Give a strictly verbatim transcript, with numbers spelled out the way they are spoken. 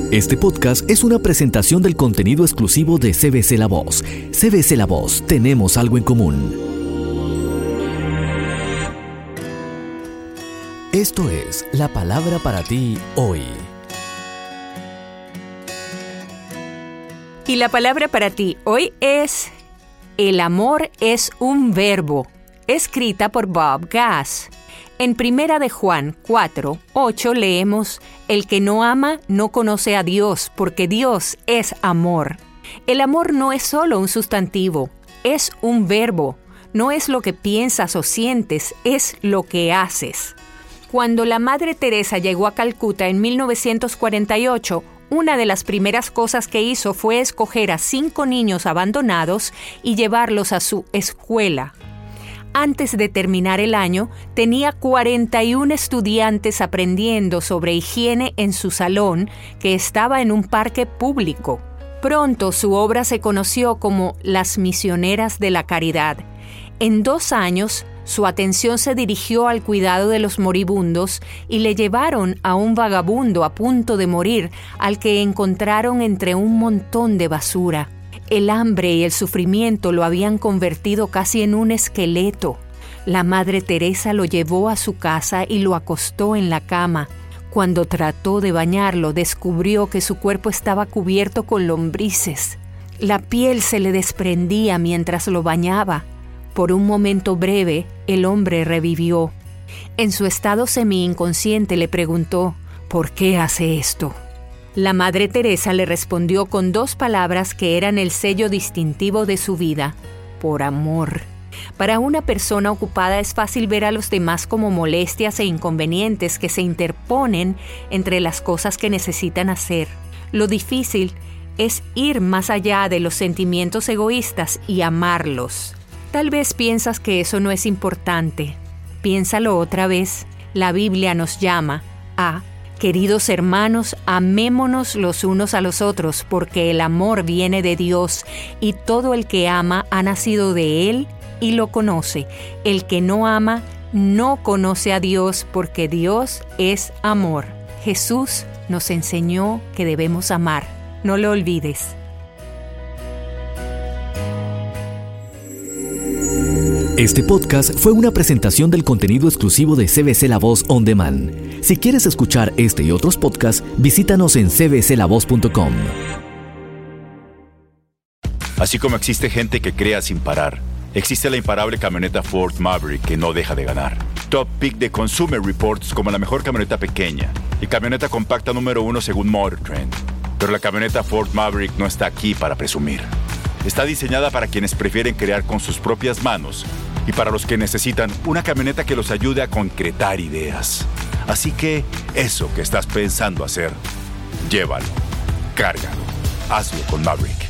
Este podcast es una presentación del contenido exclusivo de C B C La Voz. C B C La Voz, tenemos algo en común. Esto es la palabra para ti hoy. Y la palabra para ti hoy es: el amor es un verbo, escrita por Bob Gass. En Primera de Juan cuatro, ocho leemos: el que no ama no conoce a Dios, porque Dios es amor. El amor no es solo un sustantivo, es un verbo. No es lo que piensas o sientes, es lo que haces. Cuando la Madre Teresa llegó a Calcuta en mil novecientos cuarenta y ocho, una de las primeras cosas que hizo fue escoger a cinco niños abandonados y llevarlos a su escuela. Antes de terminar el año, tenía cuarenta y un estudiantes aprendiendo sobre higiene en su salón, que estaba en un parque público. Pronto su obra se conoció como Las Misioneras de la Caridad. En dos años, su atención se dirigió al cuidado de los moribundos y le llevaron a un vagabundo a punto de morir, al que encontraron entre un montón de basura. El hambre y el sufrimiento lo habían convertido casi en un esqueleto. La Madre Teresa lo llevó a su casa y lo acostó en la cama. Cuando trató de bañarlo, descubrió que su cuerpo estaba cubierto con lombrices. La piel se le desprendía mientras lo bañaba. Por un momento breve, el hombre revivió. En su estado semi-inconsciente le preguntó: ¿por qué hace esto? La Madre Teresa le respondió con dos palabras que eran el sello distintivo de su vida: por amor. Para una persona ocupada es fácil ver a los demás como molestias e inconvenientes que se interponen entre las cosas que necesitan hacer. Lo difícil es ir más allá de los sentimientos egoístas y amarlos. Tal vez piensas que eso no es importante. Piénsalo otra vez. La Biblia nos llama a: queridos hermanos, amémonos los unos a los otros, porque el amor viene de Dios, y todo el que ama ha nacido de Él y lo conoce. El que no ama no conoce a Dios, porque Dios es amor. Jesús nos enseñó que debemos amar. No lo olvides. Este podcast fue una presentación del contenido exclusivo de C B C La Voz On Demand. Si quieres escuchar este y otros podcasts, visítanos en c b c la voz punto com. Así como existe gente que crea sin parar, existe la imparable camioneta Ford Maverick que no deja de ganar. Top pick de Consumer Reports como la mejor camioneta pequeña y camioneta compacta número uno según Motor Trend. Pero la camioneta Ford Maverick no está aquí para presumir. Está diseñada para quienes prefieren crear con sus propias manos y para los que necesitan una camioneta que los ayude a concretar ideas. Así que eso que estás pensando hacer, llévalo, cárgalo, hazlo con Maverick.